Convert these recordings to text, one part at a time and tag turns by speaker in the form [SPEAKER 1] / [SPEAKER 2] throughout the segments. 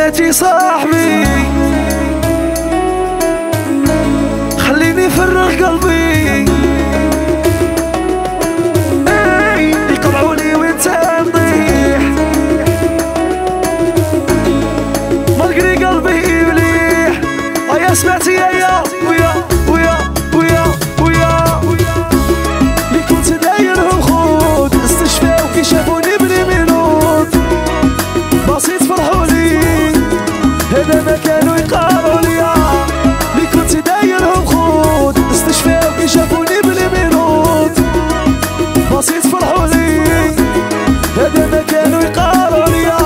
[SPEAKER 1] سمعتي صاحبي خليني فرغ قلبي، يقطعوني وانت نطيح، ملقري قلبي مليح. يا سمعتي يا ويا ويا ويا ويا اللي كنت دايرهم خود استشفاو كي شافوني بلي منوت بسيط فرحولي، هذا ما كانوا يقالوا ليا. اللي كنت دايرهم خود استشفاو كي شافوني بلي منوت بسيط فرحولي، هذا ما كانوا يقالوا ليا.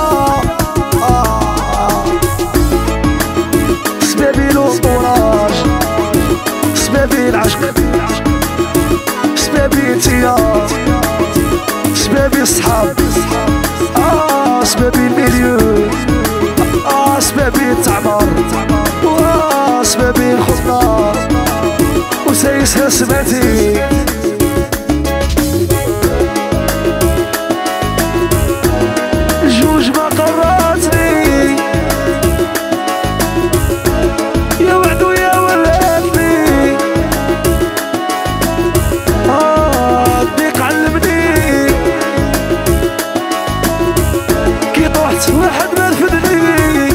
[SPEAKER 1] سبابي الانطوراج، سبابي العشق، سبابي انتيا، سبابي الصحاب، سبابي المليو، سبابي التعمر، سبابي الخطة وسايسها سمعتي. جوج ما قررتني يا وعد ويا ولاتني، الضيق علمني كي طحت واحد ما رفدني.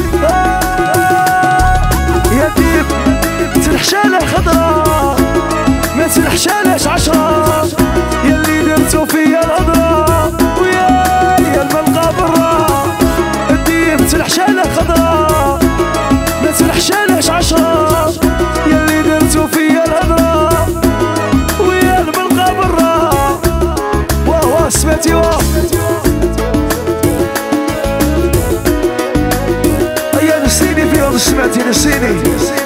[SPEAKER 1] يا ديب تنحشاله خضرا ما تنحشالهش 10، ياللي درتو فيا الهضرة ويا الملقى برا. الديب تنحشاله خضرا ما تنحشالهش 10، ياللي درتو فيا الهضرة ويا الملقى برا. واه سمعتي واه يا نسيني فيهم، سمعتي نسيني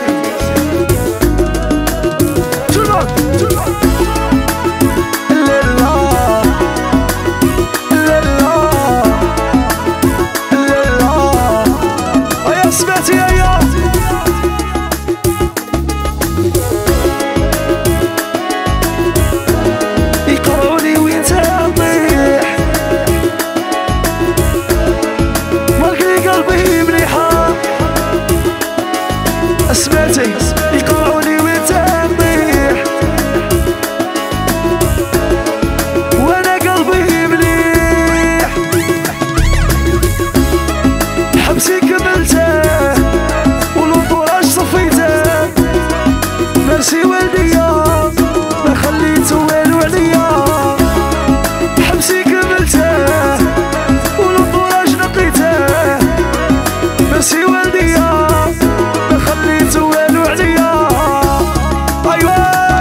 [SPEAKER 1] يقروني وانت نطيح، ملقي قلبي مليحة. سمعتي يقروني وانت نطيح وانا قلبي مليح، حبسي كملته والانطوراج صفيته، مرسي والديا ما خليته والو عليا. حبسي كملته والانطوراج نقيته، مرسي والديا ما خليته والو عليا. ايوا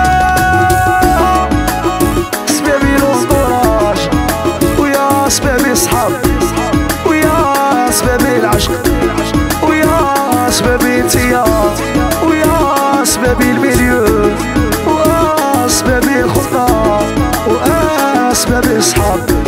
[SPEAKER 1] سبابي الانطوراج ويا سبابي صحاب ويا سبابي العشق ويا سبابي انتيا ويا سبابي المليون واسبابي الخطة واسبابي الصحاب.